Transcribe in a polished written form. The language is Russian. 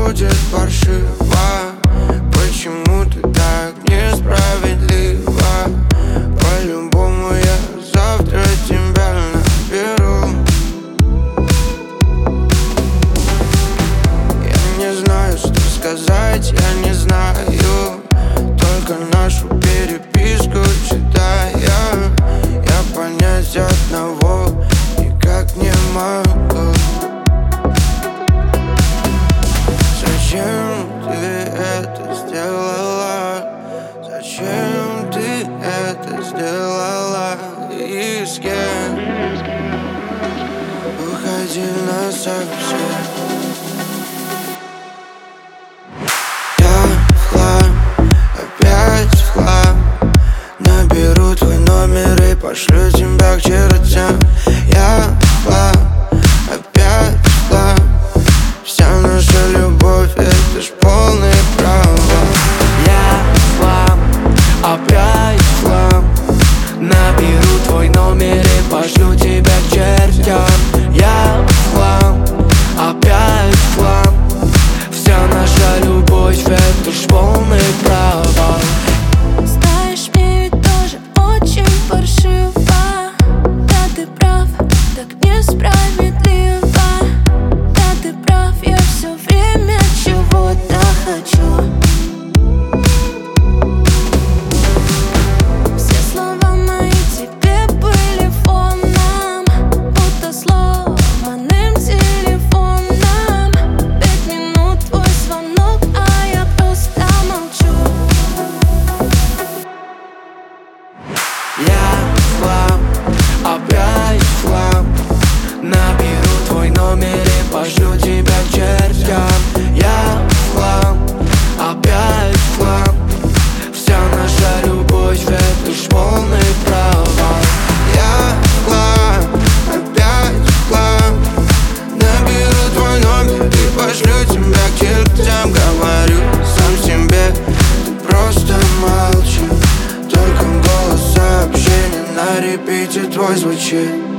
будет паршиво. Почему ты так несправедлива? По-любому я завтра тебя наберу. Я не знаю, что сказать, я не знаю. Только нашу переписку читая, я понять одного никак не могу. Зачем ты это сделала? Зачем ты это сделала? И с кем? Уходи насовсем. Я в хлам, опять в хлам. Наберу твой номер и пошлю тебя к чертям. Я в хлам, опять в хлам. Вся наша любовь — это ж полный провал. Я в хлам, опять в хлам. Наберу твой номер и пошлю тебя к чертям. Я в хлам, опять в хлам. Вся наша любовь — это ж полный провал. Знаешь, мне ведь тоже очень паршиво. Да, ты прав, так несправедливо. Да, ты прав, я все время чего-то хочу. Все слова мои тебе были фоном, будто сломанным телефоном. 5 минут твой звонок, а я просто молчу. Я в хлам, опять в хлам. Наберу твой номер и пошлю тебя к чертям. Я в хлам, опять в хлам. Вся наша любовь — это ж полный провал. Я в хлам, опять в хлам. Наберу твой номер и пошлю тебя к чертям. Говорю сам себе, ты просто молчи. Только голос сообщения на репите твой звучит.